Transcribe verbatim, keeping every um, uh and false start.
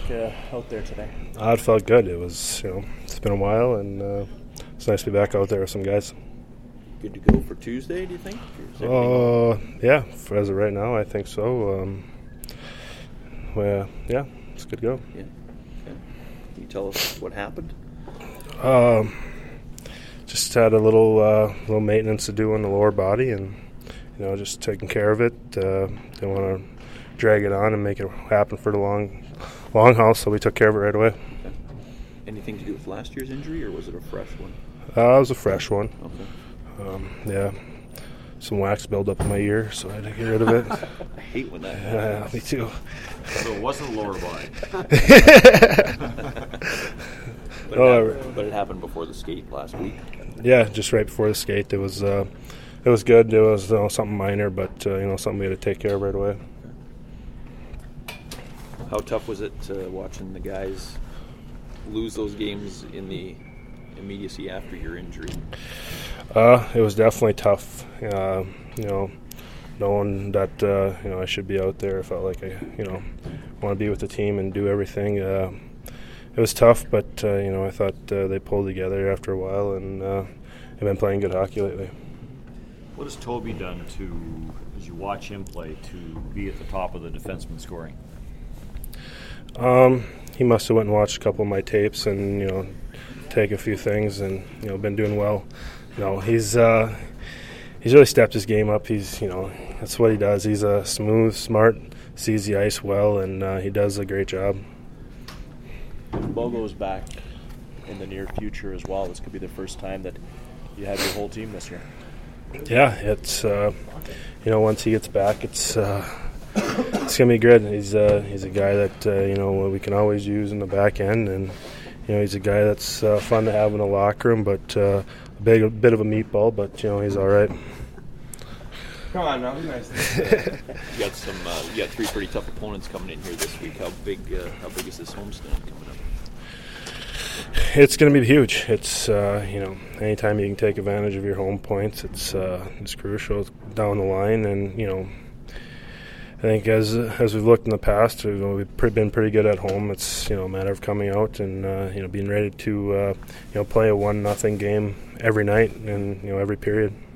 uh, out there today? Uh, it felt good. It was, you know, it's been a while, and uh, it's nice to be back out there with some guys. Good to go for Tuesday, do you think? Uh, yeah, for as of right now, I think so. Um, well, yeah, it's good to go. Yeah. Okay. Can you tell us what happened? Um, just had a little uh, little maintenance to do on the lower body, and you know, just taking care of it. Uh, didn't want to drag it on and make it happen for the long, long haul, so we took care of it right away. Okay. Anything to do with last year's injury, or was it a fresh one? Uh, it was a fresh one. Okay. Um, yeah, some wax built up in my ear, so I had to get rid of it. I hate when that happens. Yeah, me too. So it wasn't lower body. but, oh, it happened, but it happened before the skate last week. Yeah, just right before the skate. It was uh, it was good. It was you know, something minor, but uh, you know something we had to take care of right away. How tough was it uh, watching the guys lose those games in the immediacy after your injury? Uh, it was definitely tough. Uh, you know, knowing that uh, you know I should be out there, I felt like I you know want to be with the team and do everything. Uh, it was tough, but uh, you know I thought uh, they pulled together after a while, and uh, have been playing good hockey lately. What has Toby done to, as you watch him play, to be at the top of the defenseman scoring? Um, he must have went and watched a couple of my tapes, and you know, take a few things, and you know, been doing well. You know, he's uh, he's really stepped his game up. He's you know, that's what he does. He's a uh, smooth, smart, sees the ice well, and uh, he does a great job. Bogo's back in the near future as well. This could be the first time that you have your whole team this year. Yeah, it's uh, you know, once he gets back, it's uh, it's gonna be good. He's uh, he's a guy that uh, you know we can always use in the back end, and you know he's a guy that's uh, fun to have in the locker room, but uh, a big a bit of a meatball, but you know he's all right. Come on, now, be nice. You got some. Uh, you got three pretty tough opponents coming in here this week. How big? Uh, how big is this homestand coming up? It's going to be huge. It's uh, you know, anytime you can take advantage of your home points, it's uh, it's crucial down the line. And you know, I think as as we've looked in the past, we've, we've been pretty good at home. It's you know a matter of coming out and uh, you know being ready to uh, you know play a one nothing game every night and you know every period.